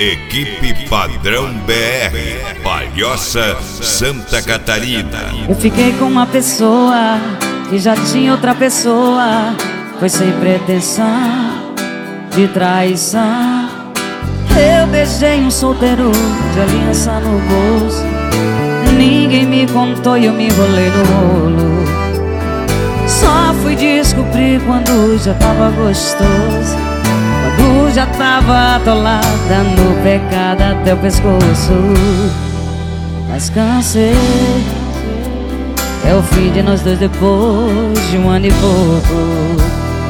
Equipe Padrão BR, Palhoça, Santa Catarina. Eu fiquei com uma pessoa que já tinha outra pessoa. Foi sem pretensão de traição. Eu beijei um solteiro de aliança no bolso. Ninguém me contou e eu me enrolei no rolo. Só fui descobrir quando já tava gostoso, quando já tava atolada no pecado até o pescoço. Mas cansei, é o fim de nós dois depois de um ano e pouco.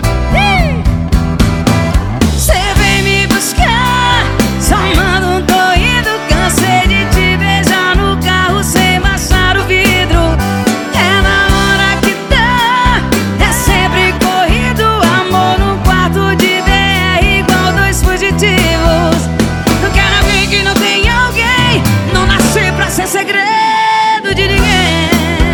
Cê vem me buscar, só manda um tô indo. Cansei de te beijar no carro sem baixar o vidro. É na hora que dá, é sempre corrido. Amor no quarto de BR igual dois fugitivos. Eu quero alguém que não tem alguém, não nasci pra ser segredo de ninguém.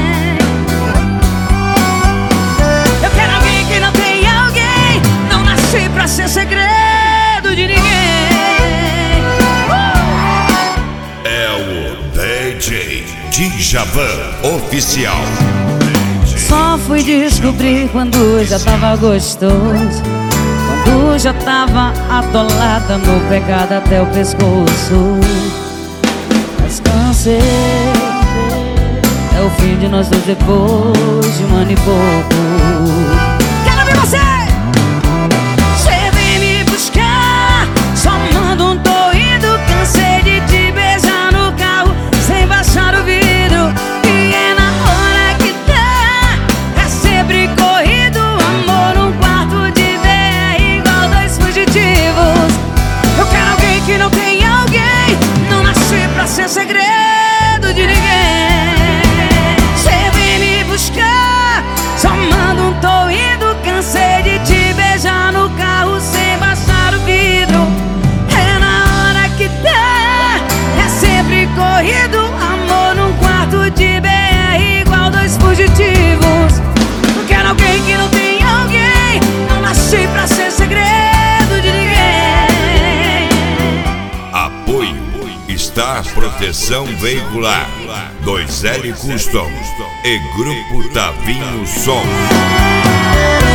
Eu quero alguém que não tem alguém, não nasci pra ser segredo de ninguém. É o DJ Djavan Oficial. Só fui descobrir quando já tava gostoso, quando já tava atolada no pecado até o pescoço. Mas cansei, é o fim de nós dois depois de um ano e pouco. Quero ver você! Cê vem me buscar, só manda um tô indo. Cansei de te beijar no carro sem baixar o vidro. E é na hora que dá, é sempre corrido. Amor num quarto de BR igual dois fugitivos. Eu quero alguém que não tem alguém, não nasci pra ser segredo de ninguém. Cê vem me buscar, só manda um tô indo. Cansei de te beijar no carro sem baixar o vidro. É na hora que dá, é sempre corrido. Amor num quarto de BR igual dois fugitivos. Eu quero alguém que não tem alguém, não nasci pra ser segredo de ninguém. Apoio Star Proteção Veicular, 2L Custom e Grupo Tavinho Som.